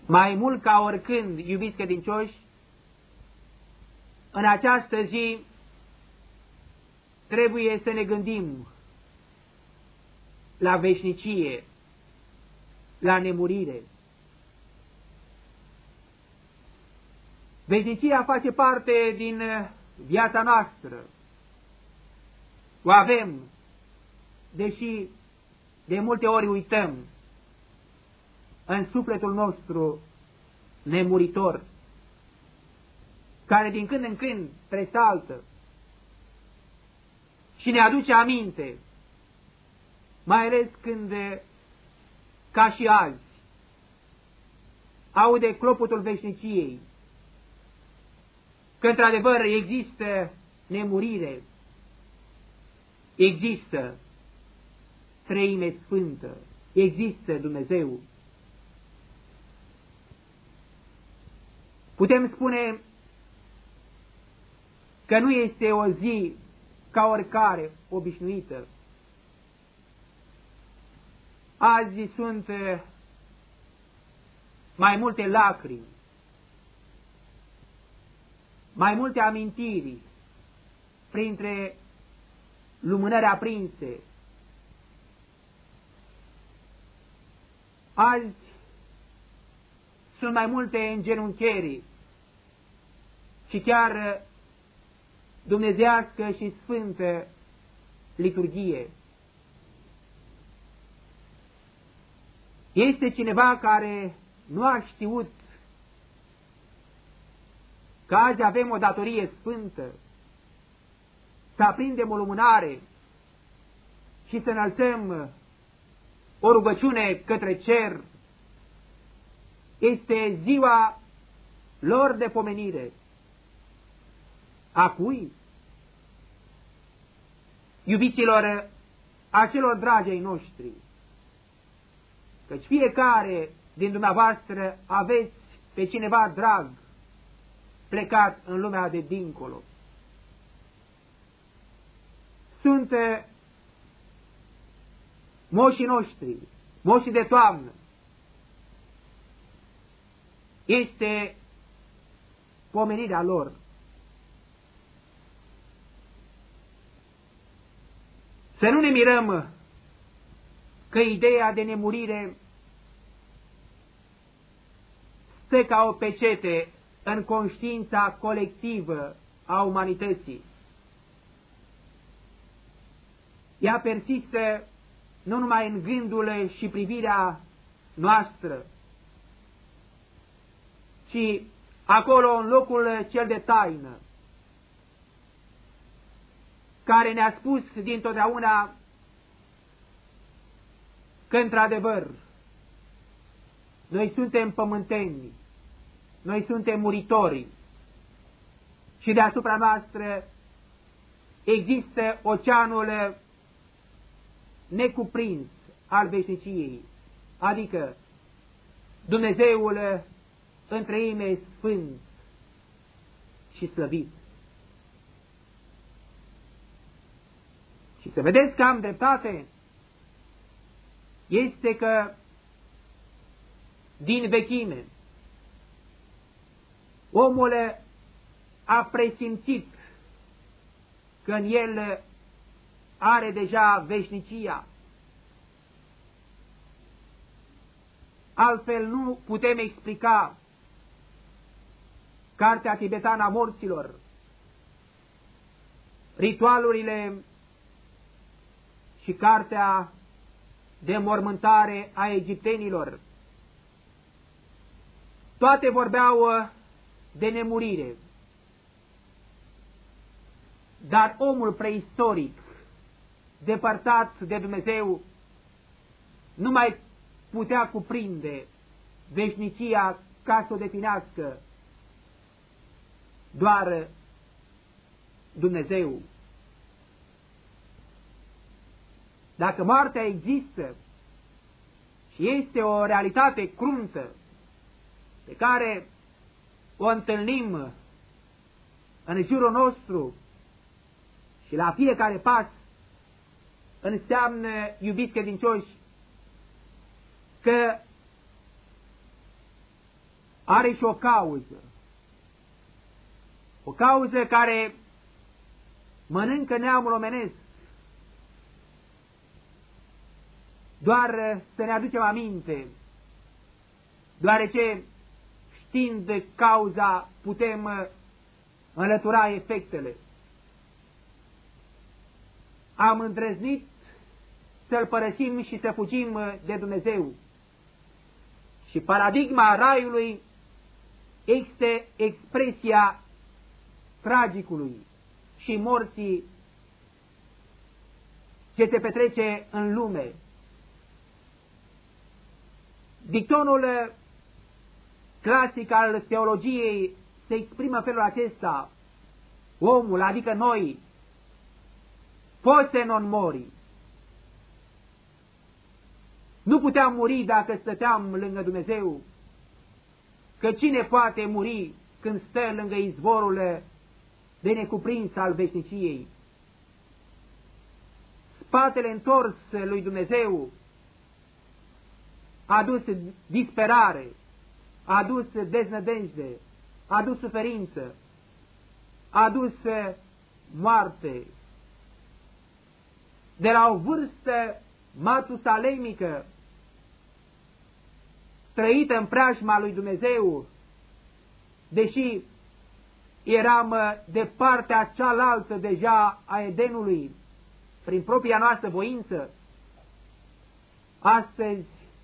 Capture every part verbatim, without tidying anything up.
Mai mult ca oricând, iubiți credincioși, în această zi trebuie să ne gândim la veșnicie, la nemurire. Veșnicia face parte din viața noastră. O avem, deși de multe ori uităm, în sufletul nostru nemuritor, care din când în când presaltă și ne aduce aminte, mai ales când, ca și azi, aude clopotul veșniciei, că într-adevăr există nemurire, există Treime Sfântă, există Dumnezeu. Putem spune că nu este o zi ca oricare obișnuită. Azi sunt mai multe lacrimi, mai multe amintiri printre lumânări aprinse. Azi sunt mai multe îngenuncheri și chiar dumnezeiască și sfântă liturghie. Este cineva care nu a știut că azi avem o datorie sfântă, să aprindem o lumânare și să înălțăm o rugăciune către cer. Este ziua lor de pomenire. A cui? Iubiților, acelor dragi ai noștri, căci fiecare din dumneavoastră aveți pe cineva drag plecat în lumea de dincolo. Sunt moșii noștri, moșii de toamnă. Este pomenirea lor. Să nu ne mirăm că ideea de nemurire stă ca o pecete în conștiința colectivă a umanității. Ea persistă nu numai în gândul și privirea noastră, ci acolo în locul cel de taină, care ne-a spus dintotdeauna că, într-adevăr, noi suntem pământeni, noi suntem muritori și deasupra noastră există oceanul necuprins al veșniciei, adică Dumnezeul în treime sfânt și slăvit. Și să vedeți că am dreptate, este că din vechime omul a presimțit că în el are deja veșnicia. Altfel nu putem explica Cartea tibetană a morților, ritualurile și cartea de mormântare a egiptenilor. Toate vorbeau de nemurire. Dar omul preistoric, depărtat de Dumnezeu, nu mai putea cuprinde veșnicia ca să o definească doar Dumnezeu. Dacă moartea există și este o realitate cruntă pe care o întâlnim în jurul nostru și la fiecare pas, înseamnă, iubiți credincioși, că are și o cauză. O cauză care mănâncă neamul omenesc. Doar să ne aducem aminte, deoarece știind cauza putem înlătura efectele. Am îndrăznit să-L părăsim și să fugim de Dumnezeu. Și paradigma raiului este expresia tragicului și morții ce se petrece în lume. Dictonul clasic al teologiei se exprimă în felul acesta: omul, adică noi, poate non mori. Nu puteam muri dacă stăteam lângă Dumnezeu, că cine poate muri când stă lângă izvorul de necuprins al veșniciei? Spatele întors lui Dumnezeu a adus disperare, a adus deznădejde, a adus suferință, a adus moarte. De la o vârstă matusalemică, trăită în preajma lui Dumnezeu, deși eram de partea cealaltă deja a Edenului, prin propria noastră voință, astăzi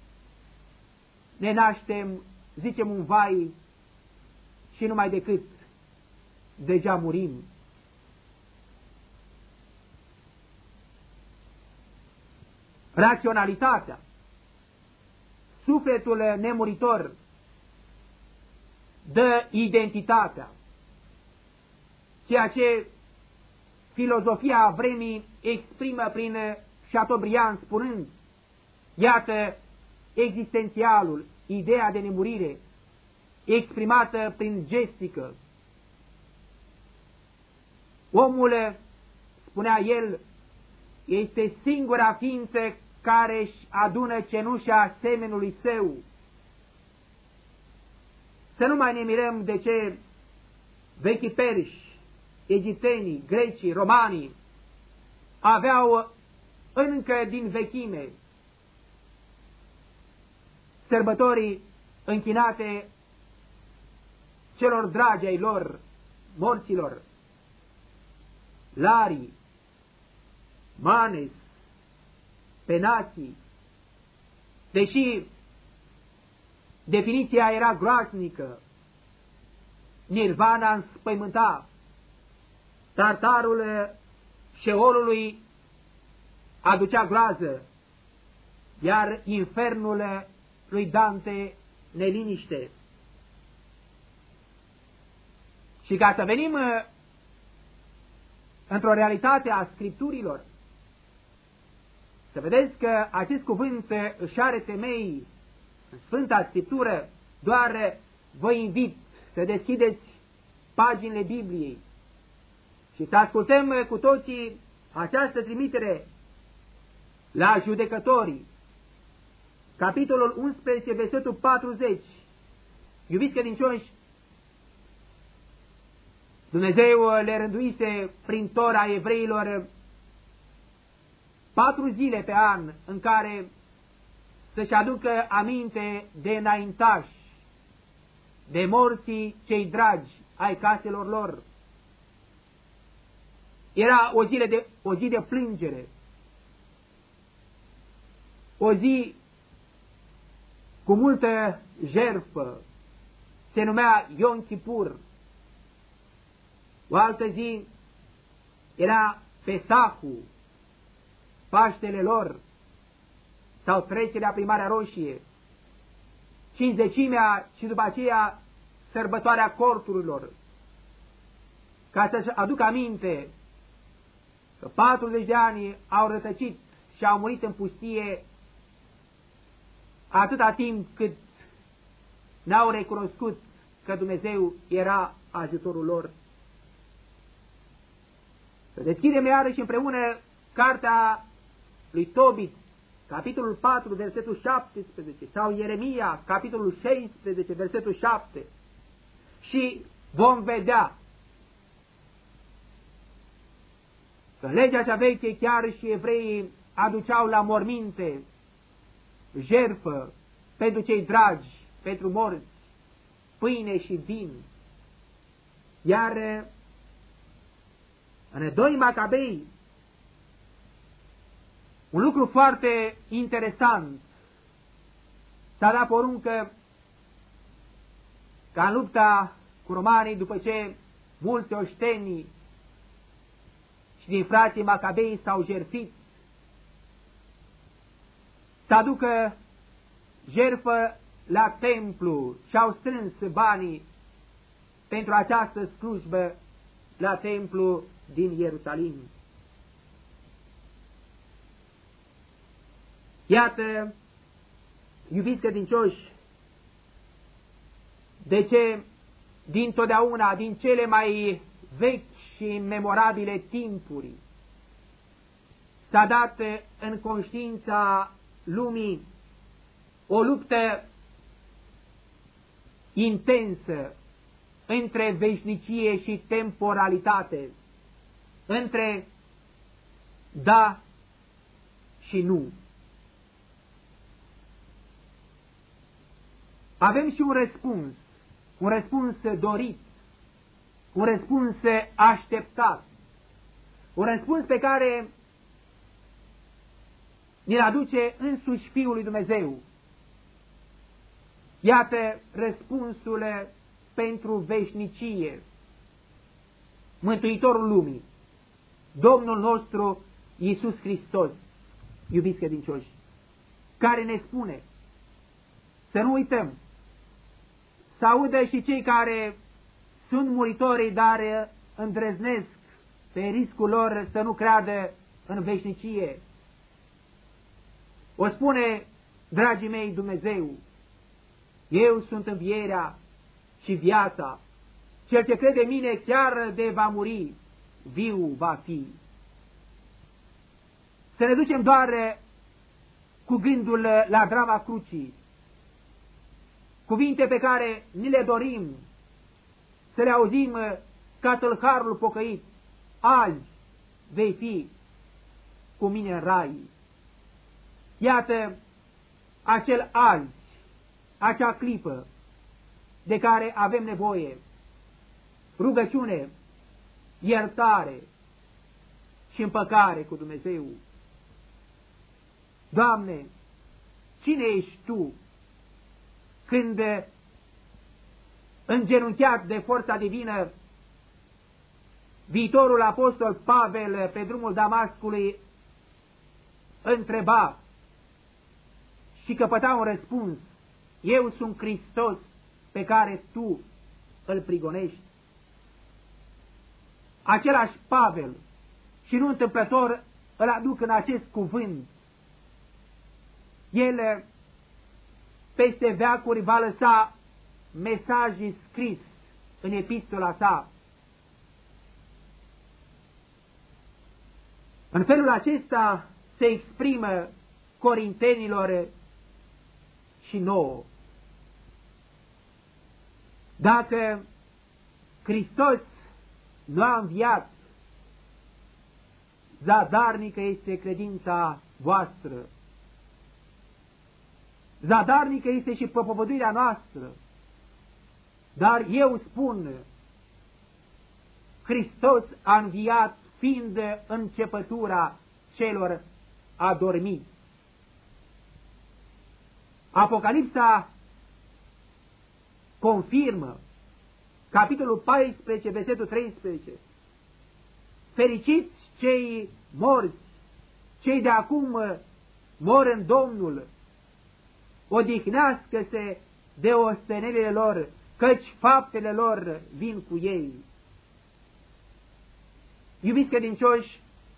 ne naștem, zicem un vai și numai decât deja murim. Raționalitatea, sufletul nemuritor, dă identitatea, ceea ce filozofia vremii exprimă prin Chateaubriand spunând: iată existențialul, ideea de nemurire, exprimată prin gestică. Omul, spunea el, este singura ființă care își adună cenușa semenului său. Să nu mai ne mirăm de ce vechii perși, egiptenii, grecii, romanii aveau încă din vechime sărbătorii închinate celor dragi ai lor, morților, Larii, Manes, Penații. Deși definiția era groaznică, Nirvana înspăimânta, tartarul șeolului aducea groază, iar infernul lui Dante neliniște. Și ca să venim într-o realitate a Scripturilor, să vedeți că acest cuvânt își are temei în Sfânta Scriptură, doar vă invit să deschideți paginile Bibliei și să ascultăm cu toții această trimitere la Judecătorii, capitolul unsprezece, versetul patruzeci. Iubiți credincioși, Dumnezeu le rânduise prin Tora evreilor patru zile pe an în care să-și aducă aminte de înaintași, de morții cei dragi ai caselor lor. Era o zi de, o zi de plângere, o zi cu multă jertfă, se numea Yom Kippur. O altă zi era Pesahu, Paștele lor, sau trecerea prin Marea Roșie, Cincizecimea și după aceea sărbătoarea corturilor, ca să-și aducă aminte că patruzeci de ani au rătăcit și au murit în pustie atâta timp cât n-au recunoscut că Dumnezeu era ajutorul lor. Să deschidem iarăși împreună cartea lui Tobit, capitolul patru, versetul șaptesprezece, sau Ieremia, capitolul șaisprezece, versetul șapte, și vom vedea că legea cea veche, chiar și evreii aduceau la morminte jertfă pentru cei dragi, pentru morți, pâine și vin. Iar în doi Macabei, un lucru foarte interesant, s-a dat poruncă ca în lupta cu romanii, după ce mulți oștenii și din frații Macabei s-au jertfit, să aducă jertfă la templu și au strâns banii pentru această slujbă la templu din Ierusalim. Iată, iubiți credincioși, de ce dintotdeauna, din cele mai vechi și memorabile timpuri, s-a dat în conștiința lumii o luptă intensă între veșnicie și temporalitate, între da și nu. Avem și un răspuns, un răspuns dorit, un răspuns așteptat, un răspuns pe care ni-l aduce însuși Fiul lui Dumnezeu. Iată răspunsul pentru veșnicie, Mântuitorul lumii, Domnul nostru Iisus Hristos, iubiți credincioși, care ne spune să nu uităm, să audă și cei care sunt muritori, dar îndrăznesc pe riscul lor să nu creadă în veșnicie. O spune, dragii mei, Dumnezeu, eu sunt învierea și viața. Cel ce crede în mine chiar de va muri, viu va fi. Să ne ducem doar cu gândul la drama crucii, cuvinte pe care ni le dorim să le auzim ca tâlharul pocăit: azi vei fi cu mine în rai. Iată acel azi, acea clipă de care avem nevoie, rugăciune, iertare și împăcare cu Dumnezeu. Doamne, cine ești Tu când, îngenunchiat de forța divină, viitorul apostol Pavel pe drumul Damascului întreba și căpăta un răspuns: eu sunt Hristos pe care tu îl prigonești. Același Pavel, și nu întâmplător, îl aduc în acest cuvânt. El peste veacuri va lăsa mesaj scris în epistola sa. În felul acesta se exprimă corintenilor și nouă. Dacă Hristos nu a înviat, zadarnică este credința voastră. Zadarnică este și propovăduirea noastră. Dar eu spun, Hristos a înviat, fiind începătura celor adormiți. Apocalipsa confirmă, capitolul paisprezece, versetul treisprezece, fericiți cei morți, cei de acum mor în Domnul, odihnească-se de ostenelile lor, căci faptele lor vin cu ei. Iubiți credincioși,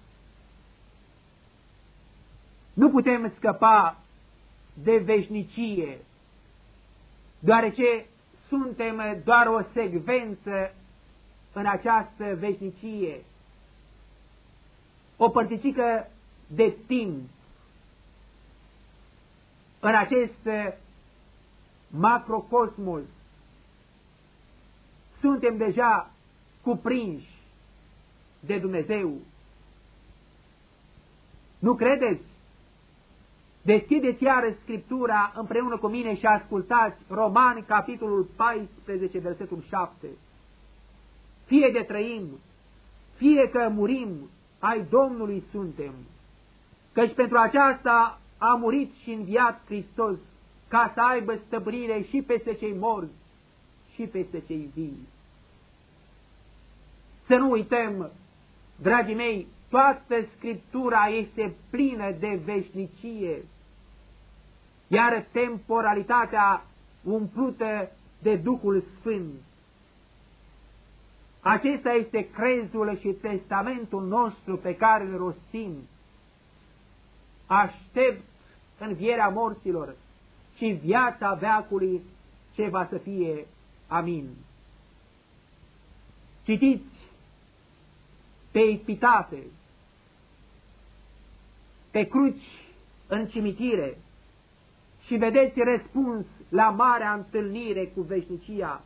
nu putem scăpa de veșnicie, deoarece suntem doar o secvență în această veșnicie, o părticică de timp. în acest macrocosmos suntem deja cuprinși de Dumnezeu. Nu credeți? Deschideți iară Scriptura împreună cu mine și ascultați Romani, capitolul paisprezece, versetul șapte. Fie de trăim, fie că murim, ai Domnului suntem, căci pentru aceasta a murit și înviat Hristos, ca să aibă stăpânire și peste cei morți și peste cei vii. Să nu uităm, dragii mei, toată Scriptura este plină de veșnicie, iar temporalitatea umplută de Duhul Sfânt. Acesta este crezul și testamentul nostru pe care îl rostim. Aștept învierea morților și viața veacului ce va să fie. Amin. Citiți pe epitafe, pe cruci în cimitire și vedeți răspuns la marea întâlnire cu veșnicia.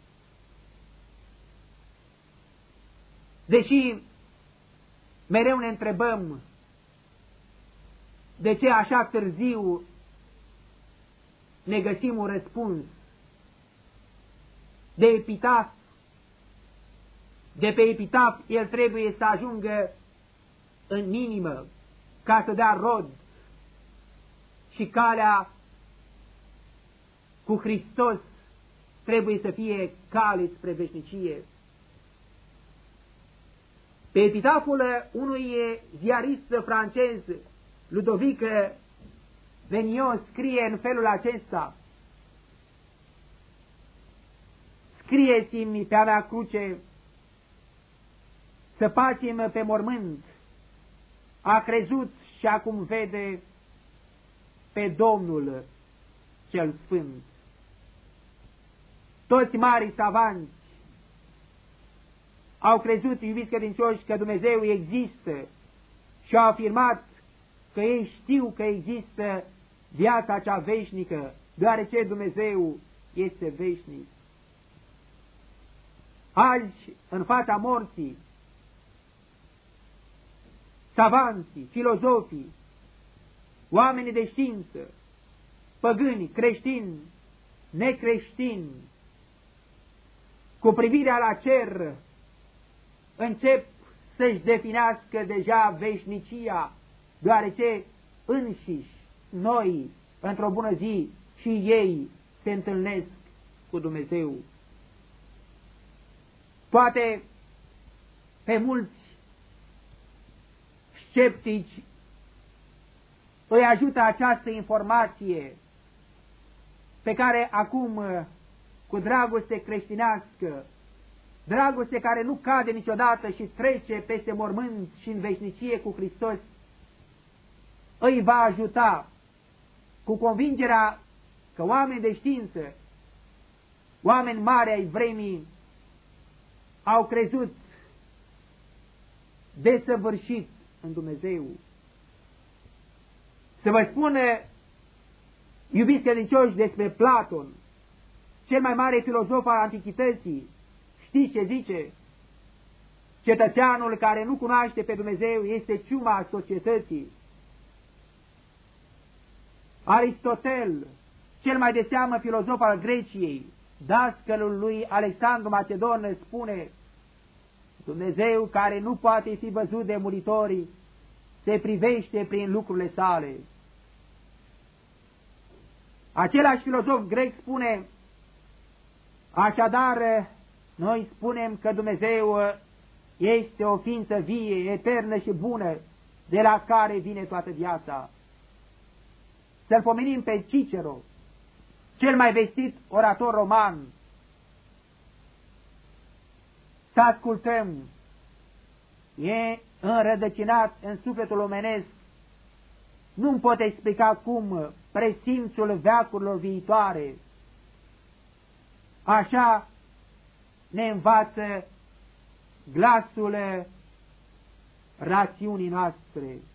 Deși mereu ne întrebăm de ce așa târziu ne găsim un răspuns, de epitaf, de pe epitaf el trebuie să ajungă în inimă ca să dea rod și calea cu Hristos trebuie să fie cale spre veșnicie. Pe epitaful unui ziarist francez, Ludovic Veniot, scrie în felul acesta: scrieți-mi pe-a mea cruce, săpați-mi pe mormânt, a crezut și acum vede pe Domnul cel Sfânt. Toți marii savanți au crezut, iubiți credincioși, că Dumnezeu există și au afirmat că ei știu că există viața cea veșnică, deoarece Dumnezeu este veșnic. Azi, în fața morții, savanții, filozofii, oamenii de știință, păgâni, creștini, necreștini, cu privirea la cer, încep să-și definească deja veșnicia, deoarece înșiși noi, într-o bună zi, și ei se întâlnesc cu Dumnezeu. Poate pe mulți sceptici îi ajută această informație pe care acum, cu dragoste creștinească, dragoste care nu cade niciodată și trece peste mormânt și în veșnicie cu Hristos, îi va ajuta cu convingerea că oameni de știință, oameni mari ai vremii, au crezut desăvârșit în Dumnezeu. Să vă spun, iubiți credincioși, despre Platon, cel mai mare filozof al antichității. Știți ce zice? Cetățeanul care nu cunoaște pe Dumnezeu este ciuma societății. Aristotel, cel mai de seamă filozof al Greciei, dascălul lui Alexandru Macedon, spune: Dumnezeu care nu poate fi văzut de muritorii, se privește prin lucrurile sale. Același filozof grec spune: așadar, noi spunem că Dumnezeu este o ființă vie, eternă și bună, de la care vine toată viața. Să-l pomenim pe Cicero, cel mai vestit orator roman. Să ascultăm, e înrădăcinat în sufletul omenesc. Nu-mi pot explica cum presimțul veacurilor viitoare. Așa ne învață glasul rațiunii noastre.